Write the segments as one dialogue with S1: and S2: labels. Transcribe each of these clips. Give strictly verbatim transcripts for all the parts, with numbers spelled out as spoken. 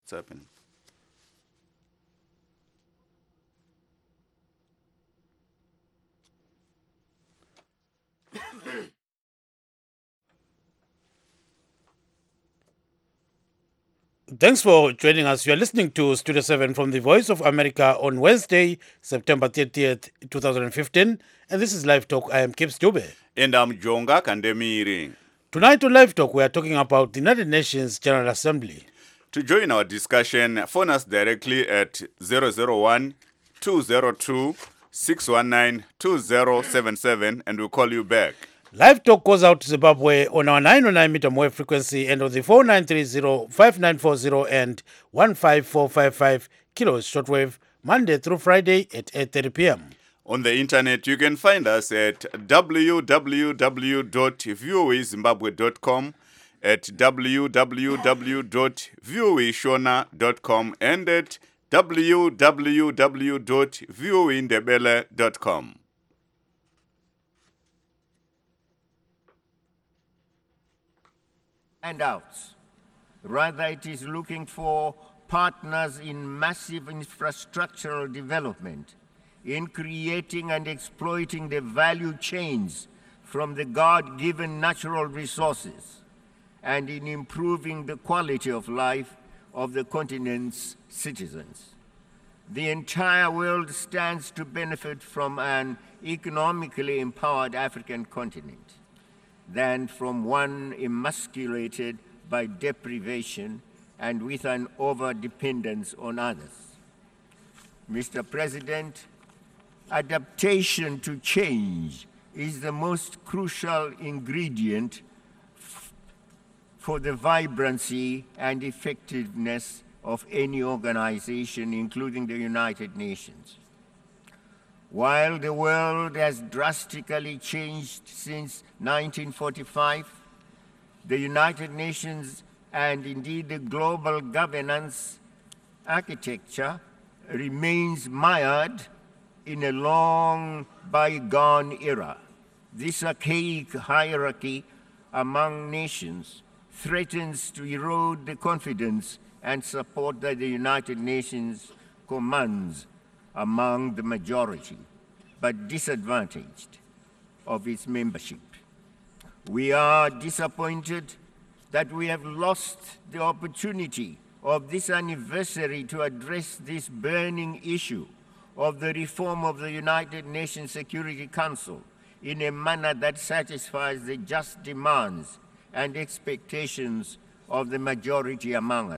S1: What's happening?
S2: Thanks for joining us. You are listening to Studio seven from the Voice of America on Wednesday, September thirtieth, twenty fifteen. And this is Live Talk. I am Kips Dube.
S1: And I'm Jonga Kandemiri.
S2: Tonight on Live Talk, we are talking about the United Nations General Assembly.
S1: To join our discussion, phone us directly at zero zero one, two zero two, six one nine, two zero seven seven and we'll call you back.
S2: Live Talk goes out to Zimbabwe on our nine oh nine meter wave frequency and on the four nine three zero, five nine four zero and one five four five five kilohertz shortwave, Monday through Friday at eight thirty p.m.
S1: On the internet, you can find us at w w w dot voa zimbabwe dot com, at w w w dot voa shona dot com, and at w w w dot voa ndebele dot com.
S3: Handouts. Rather, it is looking for partners in massive infrastructural development, in creating and exploiting the value chains from the God-given natural resources, and in improving the quality of life of the continent's citizens. The entire world stands to benefit from an economically empowered African continent than from one emasculated by deprivation and with an over-dependence on others. Mister President, adaptation to change is the most crucial ingredient f- for the vibrancy and effectiveness of any organization, including the United Nations. While the world has drastically changed since nineteen forty-five, the United Nations and indeed the global governance architecture remains mired in a long bygone era. This archaic hierarchy among nations threatens to erode the confidence and support that the United Nations commands among the majority, but disadvantaged of its membership. We are disappointed that we have lost the opportunity of this anniversary to address this burning issue of the reform of the United Nations Security Council in a manner that satisfies the just demands and expectations of the majority among us.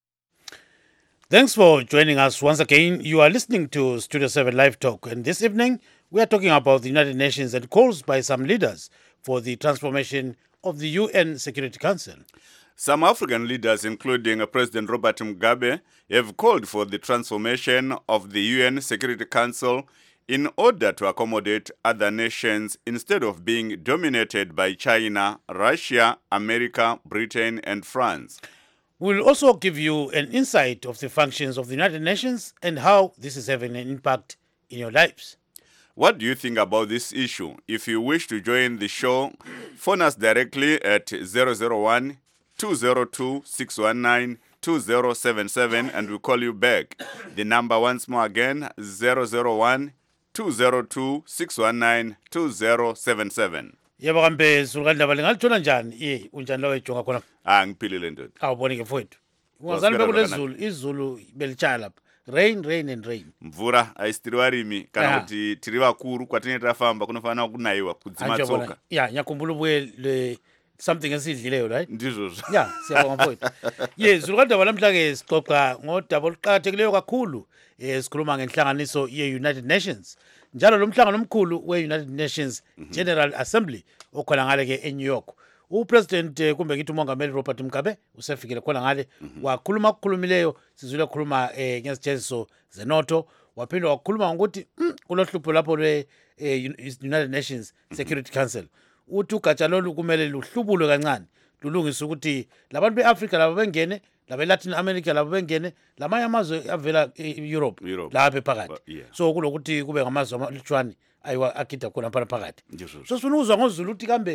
S2: Thanks for joining us once again. You are listening to Studio seven Live Talk, and this evening we are talking about the United Nations and calls by some leaders for the transformation of the U N Security Council.
S1: Some African leaders, including President Robert Mugabe, have called for the transformation of the U N Security Council in order to accommodate other nations instead of being dominated by China, Russia, America, Britain, and France.
S2: We'll also give you an insight of the functions of the United Nations and how this is having an impact in your lives.
S1: What do you think about this issue? If you wish to join the show, phone us directly at zero zero one, two zero two, six one nine, two zero seven seven and we'll call you back. The number once more again, zero zero one, two zero two, six one nine, two zero seven seven.
S2: Yebo kambe sulukandaba lingalithola njani eh unjani lawe ejonga khona
S1: Ah ngiphilile ndoda.
S2: awuboni ke mfowethu ungazali bekulezulu izulu belitshaya lapha rain rain and rain
S1: mvura aisitiri varimi kana
S2: Yeah.
S1: kuti tiri vakuru kwatinenge tafamba kunofanira kunayiwa kudzima tsoka
S2: ya nyakhumbula ubuye le something esidlileyo right
S1: ndizvozvo.
S2: ya siyabonga mfowethu ye sulukandaba namhla-ke sixoxa ngodaba oluqakathekileyo kakhulu um sikhuluma ngenhlanganiso ye-United Nations njalo lo mhlangano omkhulu we-United Nations General Assembly okhona ngale ke eNew York. Upresident eh, kumbe ngithi umongameli Robert Mugabe usefikile khona ngale wakhuluma okukhulumileyo sizwile khuluma eh, ngezijeziso zenotho waphinde wakhuluma ngokuthi mm, kulohlupho lapho lwe eh, United Nations Security Council uthi ugatsha lolu kumele luhlubulwe kancane lulungise ukuthi labantu beAfrica labo bengene labe Latin America labo bengene lamanye amazwe avela eEurope
S1: Europe.
S2: lapha phakathi
S1: Well, yeah.
S2: so kulokuthi kube ngamazwe amalutshwane ayiwa akida khona phana phakathi
S1: Ndizvozvo.
S2: so sifuna ukuzwa ngoZulu ukuthi kambe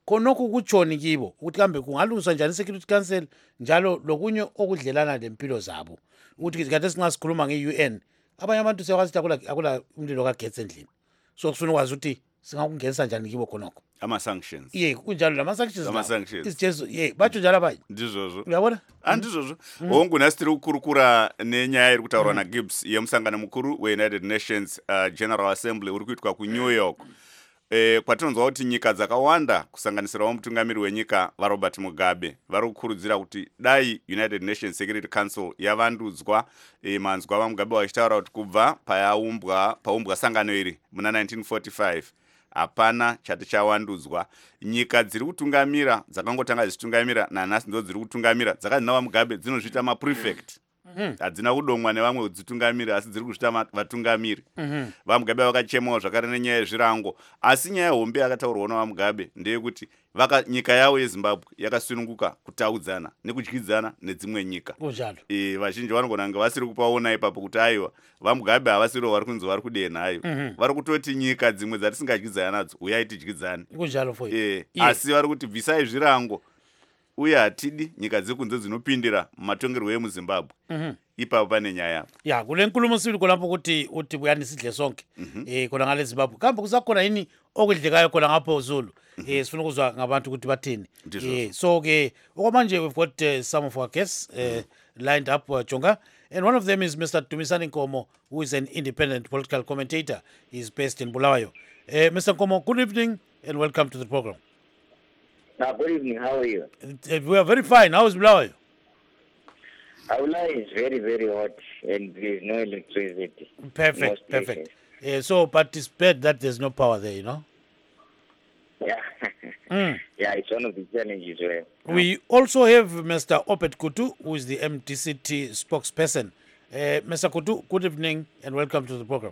S2: khonokho kutshoni kibo ukuthi kambe kungalungiswa njani i-Security Council njalo lokunye okudlelana lempilo zabo ukuthi kade singasikhuluma nge-U N abanye abantu siyakwazi ukuthi akula umlilo kagetsi endlini so kufuna ukwazi ukuthi singakungenisa njani kibo khonokho
S1: ama-sanctions
S2: ye kunjalo lama-sanctions
S1: Ama-sanctions.
S2: isijezo ye batsho njalo abanye
S1: ndizvozvo
S2: uyabona
S1: handizvozvo hongu nhasi tiri kukurukura nenyaya iri kutaurwa nagibbs yemusangano mukuru weunited nations uh, general assembly uri kuitwa kunew york e, kwatinonzwa kuti nyika dzakawanda kusanganisirawo mutungamiri wenyika varobert mugabe vari kukurudzira kuti dai united nations security council yavandudzwa e, manzwa vamugabe vachitaura kuti kubva payaumbwa paumbwa sangano iri muna nineteen forty-five hapana chati chawandudzwa. Nyika dziri kutungamira dzakangotanga dzichitungamira nanhasi ndo dziri kutungamira dzakadzinava mugabe dzinozviita maprefect hadzina mm -hmm. kudomwa nevamwe kudzitungamiri asi dziri kuzviita vatungamiri mm -hmm. vamugabe vakachemawo zvakare nenyaya yezvirango asi nyaya hombe yakataurwa navamugabe ndeyekuti vaka nyika yavo yezimbabwe yakasununguka kutaudzana nekudyidzana nedzimwe nyika e, vazhinji vanogona kunge vasiri kupaona ipapo kuti aiwa vamugabe havasiriwo vari kunzi vari kudenhayo mm -hmm. vari kutoti nyika dzimwe dzatisingadyidzana nadzo uyai tidyidzane e, asi vari kuti bvisai zvirango uye hatidi nyika dzekunze dzinopindira mumatongerwo emuzimbabwe mm -hmm. ipapo pane nyaya
S2: ya kule nkulumo sibili kolapho kuti uthi buyani sidle sonke mm -hmm. eh khona ngale Zimbabwe kambe kusakhona yini okudlekayo khona ngapho Zulu mm -hmm. eh sifuna ukuzwa ngabantu ukuthi bathini eh so ke okwamanje we've got uh, some of our guests uh, mm -hmm. lined up uh, Jonga, and one of them is Mister Dumisani Nkomo, who is an independent political commentator. He's based in Bulawayo. uh, Mister Nkomo, good evening and welcome to the program.
S4: Uh, good evening, how are you?
S2: Uh, we are very fine. How is Bulawayo?
S4: Bulawayo is very, very hot and there is no electricity.
S2: Perfect, perfect. Uh, so, but it's bad that there's no power there, you know?
S4: Yeah, mm. Yeah, it's one of the challenges. Where,
S2: we also have Mister Opet Kutu, who is the M D C T spokesperson. Uh, Mister Kutu, good evening and welcome to the program.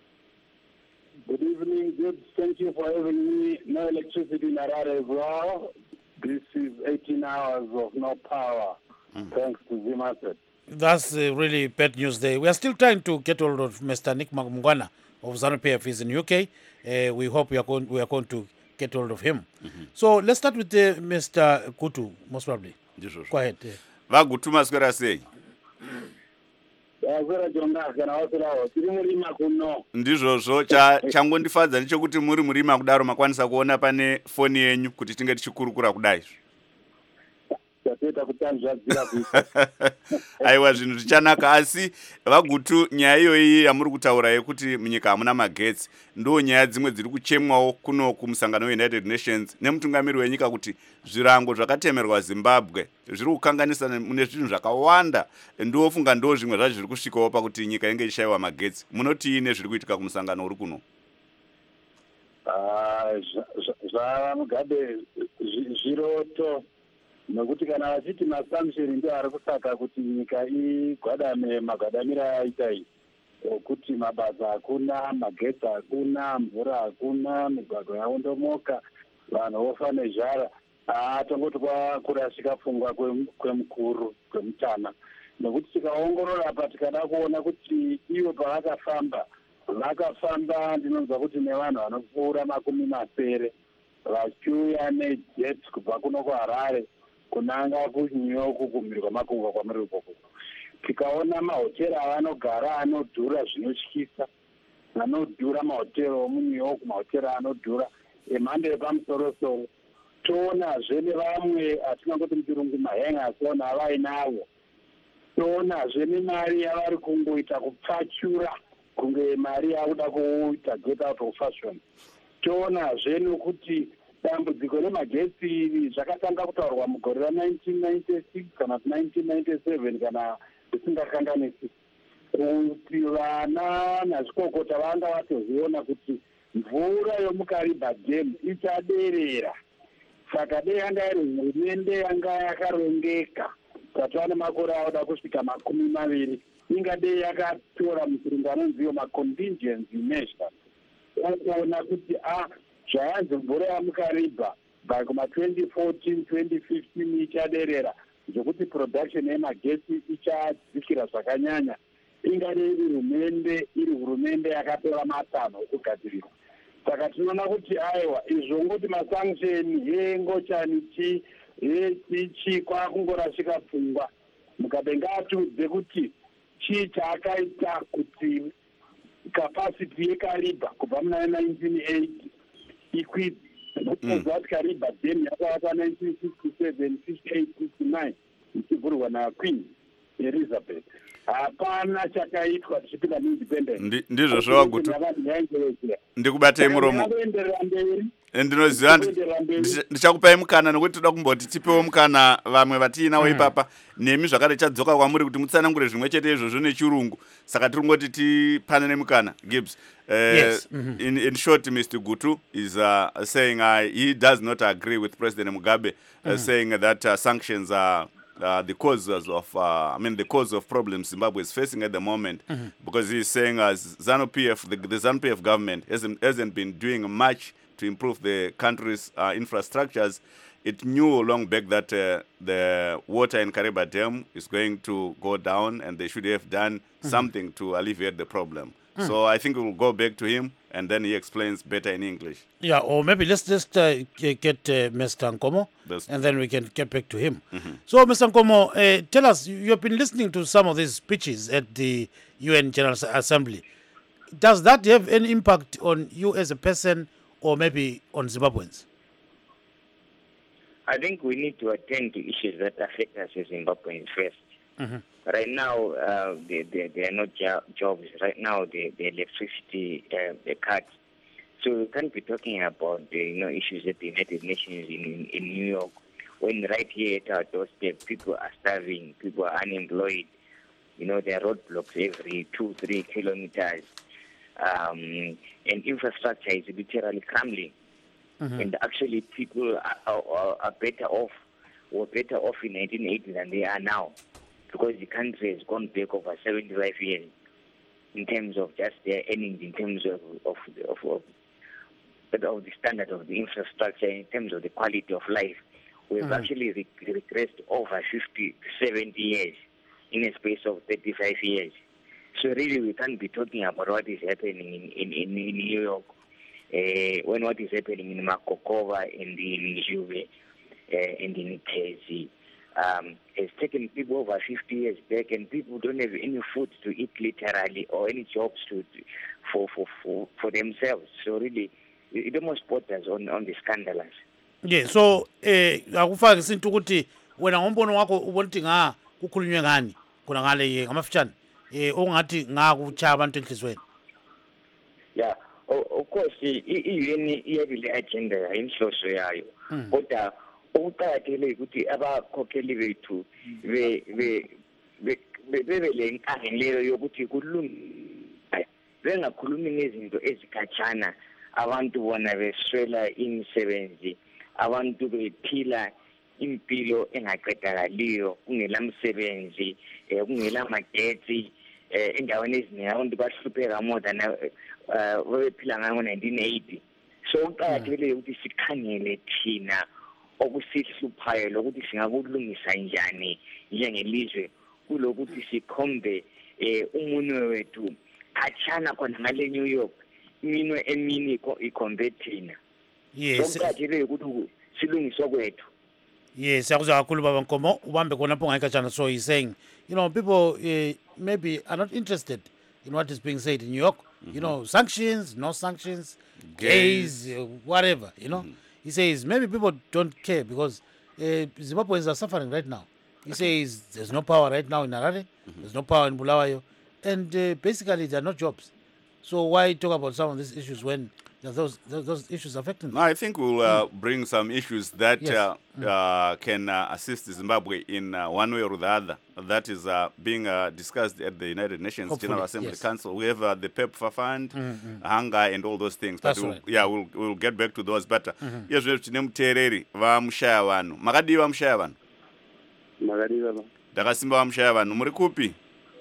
S5: Good evening, good. Thank you for having me. No electricity in Harare as well. This is eighteen hours of no power, mm. thanks to Zimaset.
S2: That's uh, really bad news there. We are still trying to get hold of Mister Nick Mungwana of ZANU-P F. He's in U K. Uh, we hope we are going, we are going to get hold of him. Mm-hmm. So let's start with uh, Mister Kutu, most probably. Go ahead.
S1: Vagutu maswera sei? Ndizvozvo changondifadza ndechekuti muri murima kudaro makwanisa kuona pane foni yenyu kuti tinge tichikurukura kudai. Aiwa, zvinhu zvichanaka. Asi Vagutu, nyaya iyoyi yamuri kutaura yekuti munyika hamuna magetsi ndo nyaya dzimwe dziri kuchemwawo kuno kumusangano weUnited Nations nemutungamiri wenyika kuti zvirango zvakatemerwa Zimbabwe zviri kukanganisa mune zvinhu zvakawanda, ndofunga ndo zvimwe zvacho zviri kusvikawo pakuti nyika inge ishayiwa magetsi. Munoti ine zviri kuitika kumusangano uri kuno?
S5: zvamugabe zviroto nokuti kana vachiti masanction ndio ari kusaka kuti nyika igwadame magwadamiro aita iyi okuti mabasa hakuna, magetsi hakuna, mvura hakuna, migwagwa yaondomoka, vanhu vofa nezhara. Tongoti kurashika pfungwa kwemukuru kwemutana, nokuti tikaongorora apa tikada kuona kuti ivo pavakafamba vakafamba ndinonzwa kuti nevanhu vanopfuura makumi masere vachiuya nejet kubva kuno kuHarare kunanga kuNew York kumhiri kwamakungwa kwamuri ukoko. Tikaona mahoteri avanogara anodhura zvinotyisa, anodhura mahoteri omuNew York, mahoteri anodhura emhando yepamusoro-soro. Toonazve nevamwe atingangoti muchirungu mahangers vanhu avainavo. Toonazve nemari yavari kungoita kupfachura kunge mari yakuda kuita get out of fashion. Toonazve nokuti dambudziko remagetsi iri zvakatanga kutaurwa mugore ra-nineteen ninety-six kana nineteen ninety-seven kana isingakanganisi, kuti vana nazvikokota vanga vatoziona kuti mvura yomukariba dam ichaderera. Saka dei yanga iri hurumende yanga yakarongeka katova nemakore auda kusvika makumi maviri, ingadei yakatora muchiringo anonziwo macontingency measures okuona kuti a zvayanzi mvura yamukariba by kuma-twenty fourteen twenty fifteen ichaderera, zvokuti production yemagetsi ichadzikira zvakanyanya. Ingadei iri hurumende iri hurumende yakatora matanho okugadzirirwa. saka tinoona kuti aiwa izvo ngoti masanction yengochani chi chi kwakungorashika pfungwa mukabenga atiudze kuti chii chaakaita kuti capacity yeKariba kubva muna nineteen eighty ikwidze kutoza kuti Kariba dam yakavakwa nineteen sixty-seven, sixty-eight, sixty-nine ichivhurwa naQueen Elizabeth. Hapana chakaitwa tichipinda muindependence.
S1: Ndizvo zvawagutu. Ndikubatei muromo. Ndinoziva ndichakupai mukana nokuti toda kumboti tipewo mukana vamwe vatiinawo ipapa nemi zvakare chadzoka kwamuri kuti mutsanangure zvimwe chete izvozvo nechirungu saka tiri ngoti tipane nemukana Gibbs. Uh,
S2: yes. mm-hmm.
S1: in, in short, Mister Gutu is uh, saying uh, he does not agree with President Mugabe, uh, mm-hmm. saying that uh, sanctions are Uh, the causes of, uh, I mean, the cause of problems Zimbabwe is facing at the moment, mm-hmm. because he's saying uh, ZANU-P F, the, the ZANU-P F government hasn't, hasn't been doing much to improve the country's uh, infrastructures. It knew long back that uh, the water in Kariba Dam is going to go down, and they should have done mm-hmm. something to alleviate the problem. Mm. So I think we'll go back to him, and then he explains better in English.
S2: Yeah, or maybe let's just uh, get uh, Mister Nkomo, That's and then we can get back to him. Mm-hmm. So, Mister Nkomo, uh, tell us, you have been listening to some of these speeches at the U N General Assembly. Does that have any impact on you as a person, or maybe on Zimbabweans?
S4: I think we need to attend to issues that affect us as Zimbabweans first. Mm-hmm. Right now, uh, there, there, there are no jo- jobs. Right now, the, the electricity, uh, the cut. So we can't be talking about the you know issues at the United Nations in, in New York, when right here at our doorstep, people are starving, people are unemployed. You know, there are roadblocks every two, three kilometers, um, and infrastructure is literally crumbling. Mm-hmm. And actually, people are, are, are better off, or better off in nineteen eighty than they are now, because the country has gone back over seventy-five years in terms of just their earnings, in terms of of, of, of, of the standard of the infrastructure, in terms of the quality of life. We've mm-hmm. actually re- regressed over fifty to seventy years in a space of thirty-five years. So really, we can't be talking about what is happening in, in, in, in New York, uh, when what is happening in Makokova, in the in Juve, uh, and in Tezi. Um, it's taken people over fifty years back, and people don't have any food to eat literally, or any jobs to for for for, for themselves. So really, it almost borders on on the scandalous.
S2: Yeah, so eh akufaki isinto ukuthi wena ngombono wakho ubona ukuthi nga kukhulunywe ngani kuna ngale ngamafitshane eh ongathi nga kuchaya abantu enhlizweni.
S4: Yeah, of course i-U N iyabile agenda inhloso yayo, kodwa ukuqakathekile ukuthi abakhokheli bethu be be bebe lenkani leyo yokuthi kulungile bengakhulumi ngezinto ezikhatshana, abantu bona beswela imisebenzi, abantu bephila impilo engaqedakaliyo, kungela msebenzi, kungela magetsi, endaweni eziningi abantu bahlupheka more than bephila ngayo nineteen eighty. So uqakathekile ukuthi sikhangele thina okusihluphayo lokuthi singakulungisa njani njengelizwe, kulokuthi sikhombe umunwe wethu khatshana khona ngale New York, minwe emini ikhombe thina.
S2: Yes.
S4: Uqakathekile ukuthi silungiswa kwethu.
S2: Yes, yakuzwa kakhulu baba Nkomo ubambe khona pho ngayikhatshana. So he's saying, you know, people uh, maybe are not interested in what is being said in New York. Mm-hmm. You know, sanctions, no sanctions, gays, gays uh, whatever, you know. Mm-hmm. He says maybe people don't care because uh, Zimbabweans are suffering right now. He okay. says there's no power right now in Harare, mm-hmm. there's no power in Bulawayo, and uh, basically there are no jobs. So why talk about some of these issues when those those, those issues affecting them?
S1: No, I think we'll uh, mm. bring some issues that yes. uh, mm. uh, can uh, assist Zimbabwe in uh, one way or the other. That is uh, being uh, discussed at the United Nations Hopefully, General Assembly yes. Council. We have uh, the PEPFAR Fund, mm-hmm. hunger, and all those things. But
S2: That's
S1: we'll,
S2: right.
S1: yeah, we'll we'll get back to those. But yes, we have to name Tereri va mushaya vanhu. Makadi va mushaya vanhu.
S5: Makadi va.
S1: Dakasimba va mushaya vanhu. Muri kupi?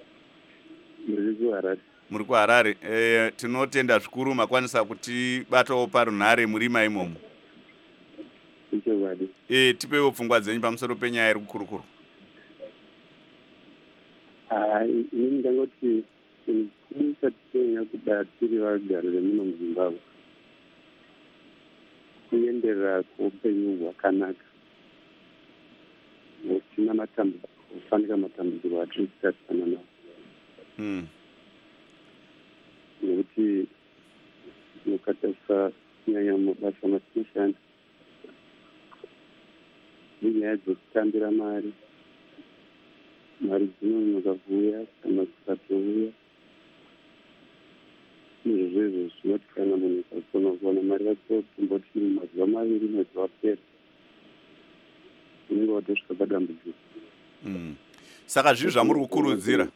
S5: Muri ku Harare.
S1: Muri ku Harare. Eh, tinotenda zvikuru makwanisa kuti batawo parunhare murima imomo.
S5: Ichewadi.
S1: Eh, tipewo pfungwa dzenyu pamusoro penyaya iri kukurukuru.
S5: Ah, ini ndangoti kudisa tenya kuda tiri vagari vemuno muZimbabwe. kuenderera kweupenyu hwakanaka usina matambudziko kufanika matambudziko atiri kutarisana nawo
S1: Mm.
S5: nekuti ukatarisa kunyanya mabasa matinoshanda inyaya dzekutambira mari mari dzinonoka kuuya kana dzikatouya izvozvo izvo zvinoti kana munhu akakona kuwana mari yakotomboti mazuva maviri mwedzi wapera unenge watosvika padambudziko.
S1: Mm. Saka zvizvi zvamuri kukurudzira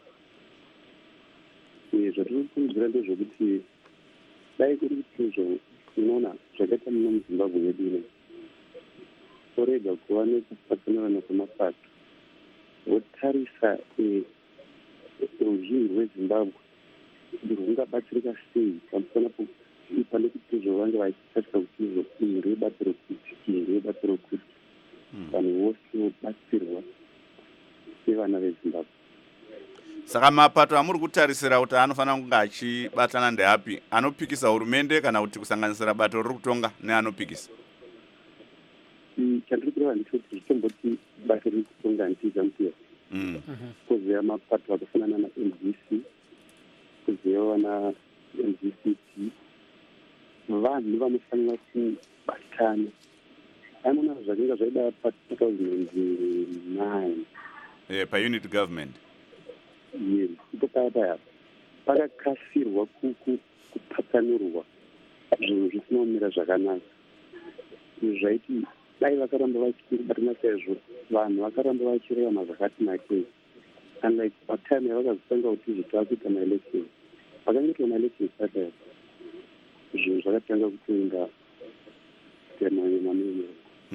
S5: zvatiri kukurudzira ndezvekuti dai kuri kuti izvo unoona zvakaita muno muzimbabwe yedu ino torega kuva nekupatsanurana kwemapato wotarisa ruzhinji rwezimbabwe kuti rungabatsirika sei pamusana pane kuti izvo vange vachitarisa kuti izvo iyi ndebatsiro kuti iyi ndebatsiro kuti vanhu vose vobatsirwa sevana vezimbabwe.
S1: Saka mapato amuri kutarisira kuti anofanira kunge achibatana ndeapi? Anopikisa hurumende kana kuti kusanganisira bato riri kutonga neanopikisa?
S5: Chandiri kureva ndechoti zvitomboti bato riri kutonga ndizamupira kuzeya mapato akafanana na-M D C kuzeyawo na-M D C T vanhu vanofanira kubatana. Aimona zvakanga zvaida pa-two thousand nine
S1: Yeah, pa-unit government.
S5: Yes, ipo paya paya pakakasirwa kupatsanurwa zvinhu zvisina kumira zvakanaka. Izvi zvaiti dai vakaramba vachibatana saizvo vanhu vakaramba vachireva zvakati nakei. And like patime yavakazotanga kuti izvi tavakuita maelection vakangoita maelection pataya zvinhu zvakatanga kutoenda temanye mamwe.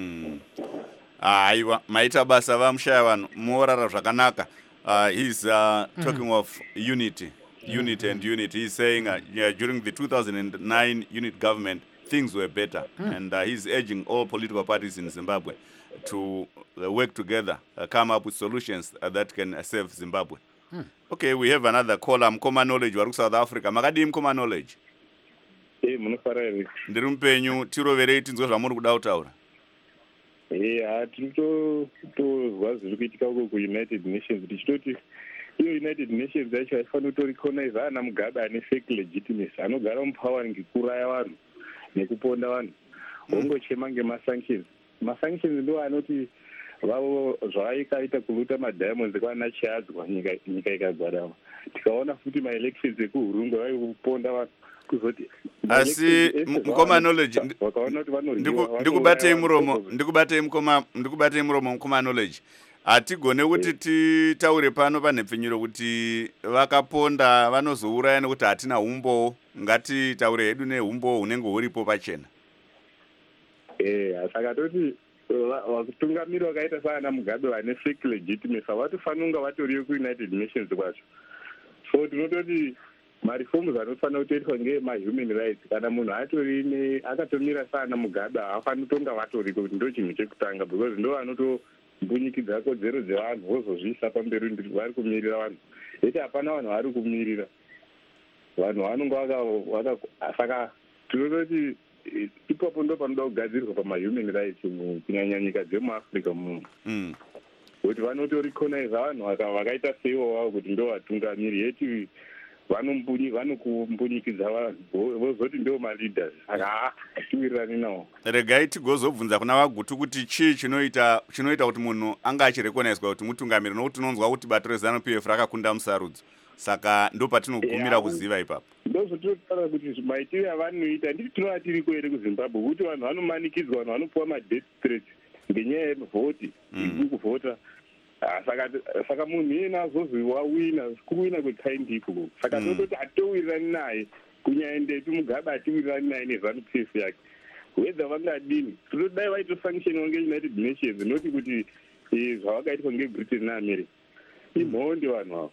S1: Aiwa, maita basa vamushaya vanhu morara zvakanaka. Uh, he's uh, talking mm-hmm. of unity, unity mm-hmm. and unity. He's saying uh, yeah, during the two thousand nine unit government, things were better. Mm. And uh, he's urging all political parties in Zimbabwe to uh, work together, uh, come up with solutions uh, that can uh, save Zimbabwe. Mm. Okay, we have another caller, Mkoma Knowledge, waru South Africa. Makadi Mkoma Knowledge.
S6: Hey, munofara here.
S1: Ndiri mupenyu, tiroverei tinzwe zvamuri kuda kutaura.
S6: Yeah, tinotozwa zviri kuitika uko ku-United Nations tichitoti iyo United Nations yacho haifanira kutoricognize ana Mugabe ane fake legitimacy anogara mupower ngekuraya vanhu nekuponda vanhu wongochema ngemasanctions. Masanctions ndo anoti vavo zvavaikaita kuruta madiamonds kwana chiadzwa nyika nyika ikagwadama. Tikaona futi maelections ekuhurunga vaikuponda vanhu kuzoti
S1: asi Mkoma Knowledge ndikubatei muromo ndikubatei mukoma ndikubatei muromo Mkoma Knowledge hatigone kuti titaure pano panhepfinyuro kuti vakaponda vanozouraya nekuti hatina umbo. Ngatitaure hedu neumbo hunenge huripo pachena.
S6: Eh, saka toti vakutungamiri vakaita saana Mugabe vane fake legitimacy vatofanira kunga vatoriyo ku-United Nations kwacho. So tinototi marifoms anofanira kutoitwa ngema-human rights kana munhu atori akatomira saana Mugabe haafanira kutonga vatoriko kuti ndo chinhu chekutanga because ndo vanotombunyikidza kodzero dzevanhu vozozviisa pamberi vari kumirira vanhu. Eti hapana vanhu vari kumirira vanhu vanonga vaka saka tinototi ipapo ndo panoda kugadzirwa pama-human rights kunyanya nyika dzemuafrica muno kuti vanotoricognize vanhu vakaita seivo vavo kuti ndo vatungamiri yeti vanokumbunyikidza vanhu vozoti ndo maleaders saka hatiwirirani nawo.
S1: Regai tigozobvunza kuna Vagutu kuti chii chinoita chinoita kuti munhu anga achirecognizwa kuti mutungamiri nokuti unonzwa kuti bato reZANU-P F rakakunda musarudzo. Saka ndo patinogumira kuziva ipapo.
S6: Ndozototaura kuti maitiro avanoita nditi tinova tiriko here kuZimbabwe kuti vanhu vanomanikidzwa vanhu vanopuwa ma-death threats ngenyaya yevhoti iri kuvhota. Saka saka munhu iyena azozi wawina kuwina kwekaindiko. Saka tototi hatowirirani naye kunyanya ndetu Mugabe hatiwirirani naye neZANU-P F yake. Whether vangadini totodai vaitosanctioniwa nge-United Nations noti kuti zvavakaitwa ngeBritain neAmerica. Imhondi vanhu avo.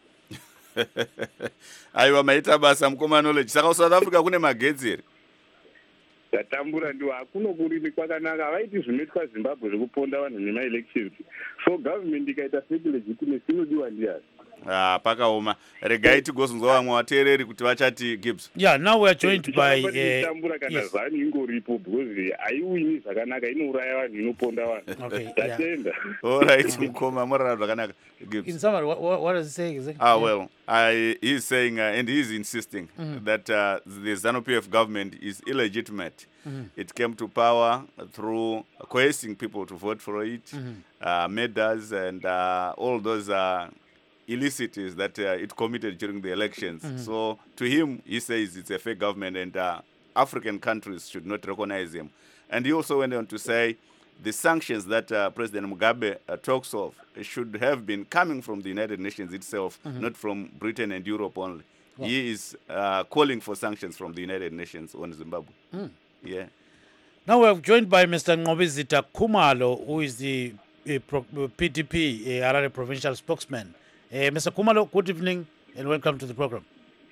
S1: Aiwa maita basa Mkoma Knowledge. Saka South Africa kune magetsi here.
S6: Tatambura ndiwo hakuno kurimi kwakanaka vaiti zvinoitwa Zimbabwe zvekuponda vanhu nema-elections. So government ikaita fake legitimacy inodiwa ndiani?
S1: Ah, pakaoma. Regai tigozonzwa vamwe vateereri kuti vachati Gibbs.
S2: Yeah, now we are joined by uh,
S6: tambura kana
S2: yes.
S6: zani ingoripo because haiwini zvakanaka inouraya vanhu inoponda vanhu.
S2: Okay, yeah.
S6: Tatenda.
S1: All right, Mukoma, morara zvakanaka. Gibbs.
S2: In summary, what, what, what does he say exactly?
S1: Ah, well, I, he's saying, uh, and he's insisting that uh, the ZANU-P F government is illegitimate. It came to power through coercing people to vote for it, uh, murders, and uh, all those uh, illicities that uh, it committed during the elections. So to him, he says it's a fake government, and uh, African countries should not recognize him. And he also went on to say the sanctions that uh, President Mugabe uh, talks of should have been coming from the United Nations itself, not from Britain and Europe only.
S2: Wow.
S1: He is uh, calling for sanctions from the United Nations on Zimbabwe. Yeah.
S2: Now we are joined by Mister Ngobizita Kumalo, who is the uh, pro, uh, P D P uh, Harare provincial spokesman. Uh, Mister Kumalo, good evening and welcome to the program.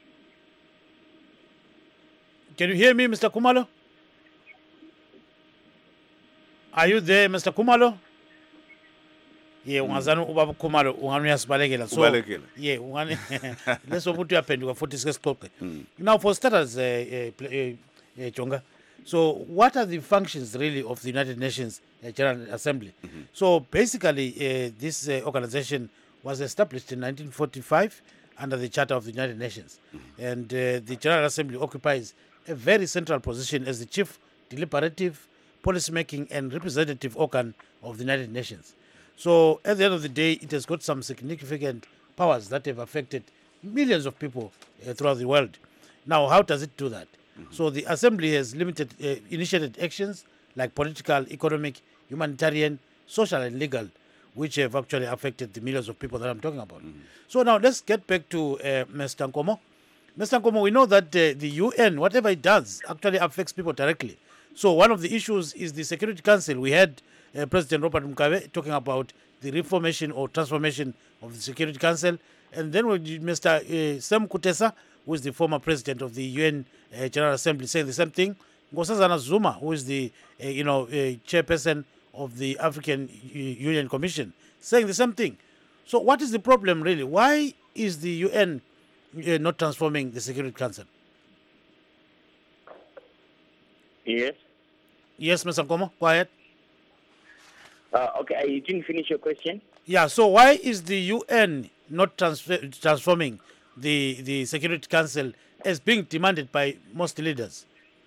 S2: Can you hear me, Mister Kumalo? Are you there, Mister Kumalo? Yeah, ungazana ubaba Kumalo ungani uyasibalekela. So
S1: Ubalekela.
S2: yeah, ungani let's put you up forty six o'clock. Now for starters, uh, uh, uh, uh, Jonga. So what are the functions really of the United Nations uh, General Assembly? So basically, uh, this uh, organization was established in nineteen forty-five under the Charter of the United Nations. And uh, the General Assembly occupies a very central position as the chief deliberative, policymaking and representative organ of the United Nations. So at the end of the day, it has got some significant powers that have affected millions of people uh, throughout the world. Now, how does it do that? So the Assembly has limited, uh, initiated actions like political, economic, humanitarian, social and legal, which have actually affected the millions of people that I'm talking about. So now let's get back to uh, Mister Nkomo. Mister Nkomo, we know that uh, the U N, whatever it does, actually affects people directly. So one of the issues is the Security Council. We had uh, President Robert Mugabe talking about the reformation or transformation of the Security Council. And then we did Mister Uh, Sam Kutesa, who is the former president of the U N uh, General Assembly, saying the same thing. Nkosazana Zuma, who is the uh, you know uh, chairperson of the African U- Union Commission, saying the same thing. So what is the problem really? Why is the U N uh, not transforming the Security Council?
S4: Yes.
S2: Yes, Mister Nkomo, quiet.
S4: Uh, okay, uh, you didn't finish your question.
S2: Yeah, so why is the U N not transfer, transforming the, the Security Council as being demanded by most leaders?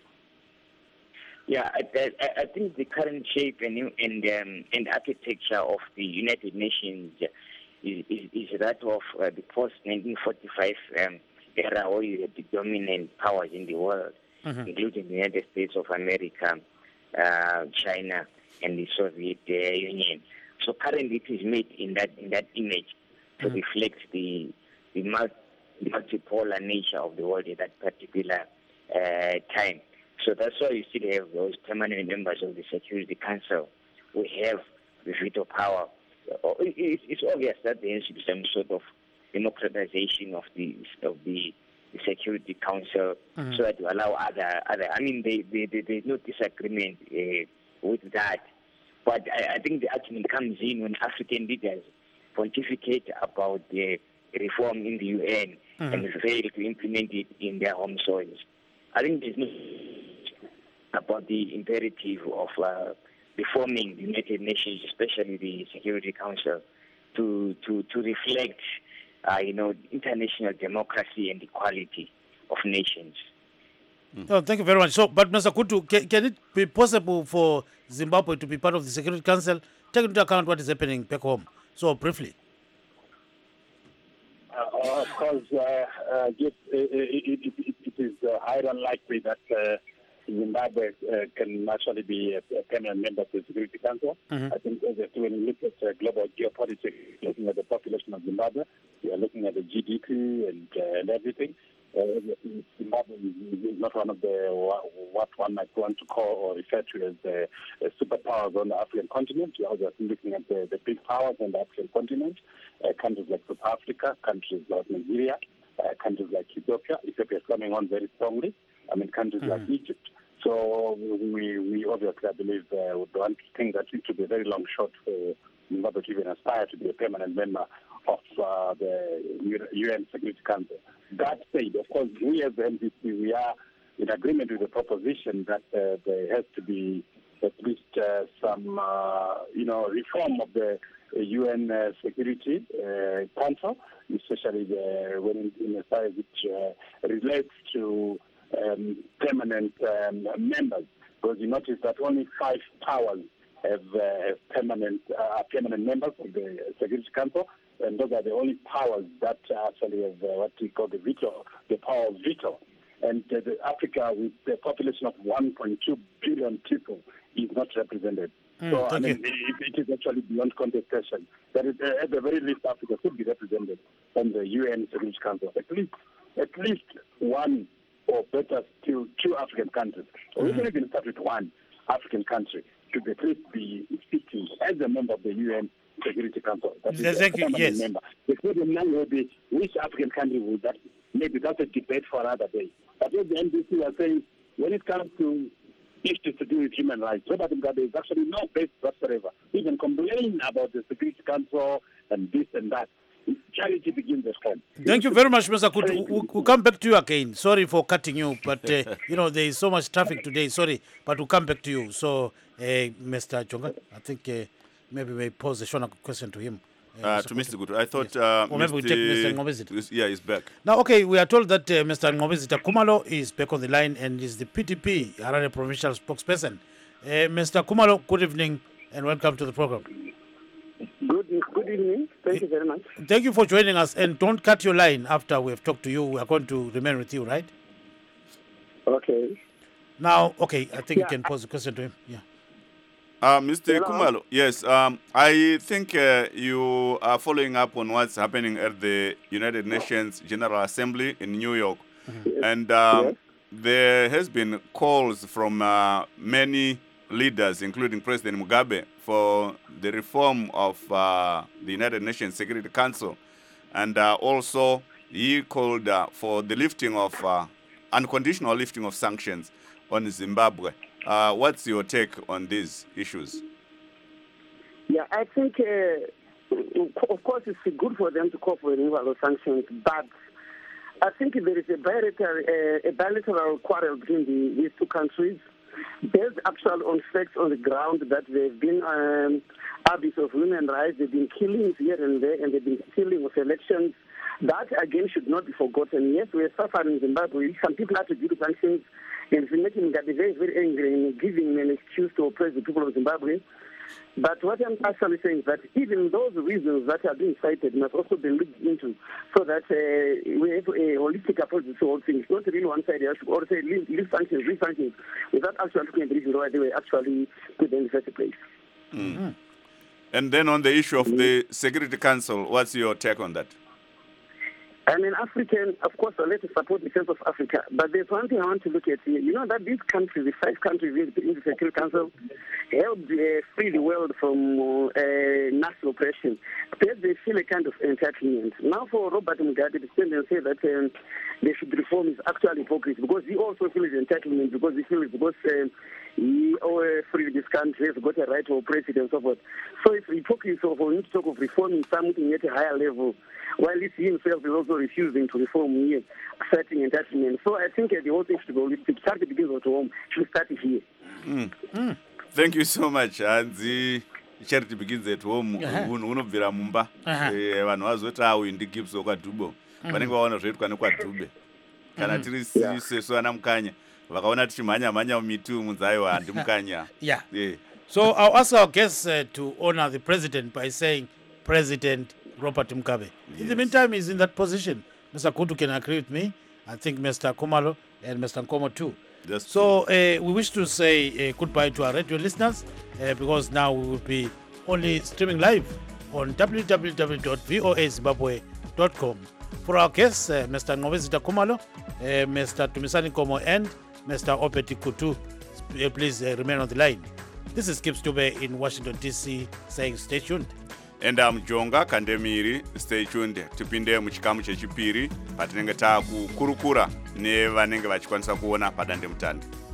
S4: Yeah, I, I, I think the current shape and and um, and architecture of the United Nations is is, is that of uh, the post nineteen forty-five um, era, where you had the dominant powers in the world,
S2: Mhm.
S4: including the United States of America, uh, China, and the Soviet uh, Union. So currently, it is made in that in that image to reflect the the multi, multipolar nature of the world at that particular uh, time. So that's why you still have those permanent members of the Security Council who have the veto power. Uh, it- It's obvious that there has to be some sort of democratization of the of the, the Security Council, so that to allow other other. I mean, they, they, they, there's no disagreement uh, with that. But I, I think the argument comes in when African leaders pontificate about the reform in the U N and fail to implement it in their home soils. I think there's no about the imperative of uh, reforming the United Nations, especially the Security Council, to to to reflect, uh, you know, international democracy and equality of nations.
S2: Oh, thank you very much. So, but Mister Kutu, can, can it be possible for Zimbabwe to be part of the Security Council, taking into account what is happening back home? So, briefly.
S5: Uh, of course, uh, uh, yes, it, it, it, it is uh, highly unlikely that uh, Zimbabwe uh, can actually be a, a permanent member of the Security Council.
S2: Mhm.
S5: I think uh, that when you look at uh, global geopolitics, looking at the population of Zimbabwe, we are looking at the G D P and, uh, and everything. Uh, Zimbabwe is, is not one of the wha- what one might want to call or refer to as the uh, superpowers on the African continent. We are also looking at the, the big powers on the African continent, uh, countries like South Africa, countries like Nigeria, uh, countries like Ethiopia. Ethiopia is coming on very strongly. I mean, countries like Egypt. So we, we obviously, I believe, uh, would want to think that it would be a very long shot for Zimbabwe to even aspire to be a permanent member of uh, the U N Security Council. That said, of course, we as the M D C, we are in agreement with the proposition that uh, there has to be at least uh, some, uh, you know, reform of the U N uh, Security uh, Council, especially the, when in as far as it uh, relates to um, permanent um, members. Because you notice that only five powers have, uh, have permanent uh, permanent members of the Security Council, and those are the only powers that actually have uh, what we call the veto, the power of veto. And uh, the Africa, with the population of one point two billion people, is not represented.
S2: Mm,
S5: so I mean,
S2: you.
S5: it, it is actually beyond contestation. That is, uh, at the very least, Africa should be represented on the U N Security Council. At least, at least one, or better still, two African countries. Or mm-hmm. we can even start with one African country should at least be sitting as a member of the U N Security Council. That is
S2: Thank you. Yes.
S5: Member. The problem now will be which African country will that? Maybe that's a debate for another day. But as the N B C are saying, when it comes to issues to do with human rights, Robert Mugabe is actually no base whatsoever. Even complain about the Security Council and this and that. Charity begins at home.
S2: Thank you very much, Mister Kutu. We'll, we'll come back to you again. Sorry for cutting you, but uh, you know there is so much traffic today. Sorry, but we'll come back to you. So, uh, Mister Jonga, I think uh, maybe we pose a short question to him.
S1: Uh, uh, to Mister Kutu, I thought yes. uh,
S2: or maybe we take Mister Ngobezita.
S1: Yeah, he's back.
S2: Now, okay, we are told that uh, Mister Ngobezita Khumalo is back on the line and is the P D P Harare provincial spokesperson. Uh, Mister Khumalo, good evening and welcome to the program.
S7: Good, good evening. Thank you very much.
S2: Thank you for joining us, and don't cut your line after we have talked to you. We are going to remain with you, right?
S7: Okay.
S2: Now, okay, I think
S7: yeah.
S2: you can pose the question to him. Yeah.
S1: Uh, Mister
S7: Hello?
S1: Khumalo, yes, um, I think uh, you are following up on what's happening at the United Nations General Assembly in New York.
S7: Mm-hmm. Yes.
S1: And um,
S7: yes.
S1: there has been calls from uh, many leaders, including President Mugabe, for the reform of uh, the United Nations Security Council. And uh, also, he called uh, for the lifting of, uh, unconditional lifting of sanctions on Zimbabwe. Uh, what's your take on these issues?
S7: Yeah, I think, uh, of course, it's good for them to call for removal of sanctions, but I think there is a bilateral, uh, a bilateral quarrel between the, these two countries. There's actual on facts on the ground that there have been um, abuse of human rights, there have been killings here and there, and there have been stealing of elections. That, again, should not be forgotten. Yes, we are suffering in Zimbabwe. Some people have to do the sanctions, and it's making that very, very angry and giving an excuse to oppress the people of Zimbabwe. But what I'm actually saying is that even those reasons that are being cited must also be looked into so that uh, we have a holistic approach to the whole thing. It's not really one-sided, or say leave, leave sanctions, leave sanctions, without actually looking at the reason why they were actually put in the first place.
S1: Mm. And then on the issue of the Security Council, what's your take on that?
S7: I'm an African, of course, I like to support the sense of Africa. But there's one thing I want to look at here. You know that these countries, the five countries in the Security Council, helped uh, free the world from uh, national oppression. But they feel a kind of entitlement. Now for Robert Mugabe to stand and say that um, they should reform is actually hypocrisy, because he also feels entitlement, because he feels because um, he uh, freed this country, has got a right to oppress it and so forth. So it's hypocrisy for him to talk of reforming something at a higher level, while he himself is also refusing to reform here, citing entitlement. So I think uh, the whole thing should go holistic. Start the begins at home, should start here.
S1: Mm. Mm. Thank you so much. Hanzi charity begins at home. Unobvira mumba. Vanhu vazoti awu indigipso kwaDhubo. Vanenge vaona zvoitwa nekwaDhube. Kana tiri sesu ana mukanya. Vakaona tichimhanya mhanya mumiti munzaiwa handi mukanya.
S2: Yeah. Yeah. So I'll ask our guests uh, to honor the president by saying President Robert Mugabe. Yes. In the meantime, he's in that position. Mister Kutu can agree with me. I think Mister Khumalo and Mister Nkomo too.
S1: That's
S2: so uh, we wish to say uh, goodbye to our radio listeners uh, because now we will be only streaming live on w w w dot v o a zimbabwe dot com. For our guests, uh, Mister Ngobezita Khumalo, uh, Mister Tumisani Nkomo and Mister Opeti Kutu, uh, please uh, remain on the line. This is Kip Stube in Washington, D C saying stay tuned.
S1: And I'm Jonga Kandemiri, stay tuned. Tipinde muchikamu chechipiri patinenge takukurukura nevanenge vachikwanisa kuona padande mutande.